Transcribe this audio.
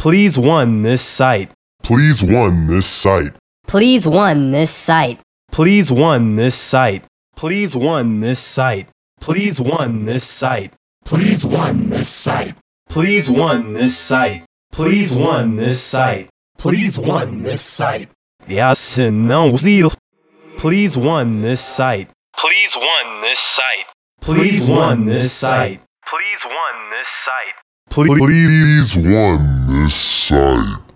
Please one this site. Please one this site. Please one this site. Please one this site. Please one this site. Please one this site. Please one this site. Please one this site. Please one this site. Please one this site. Yes and no zeal. Please one this site. Please one this site. Please one this site. Please one this site. Please one this site.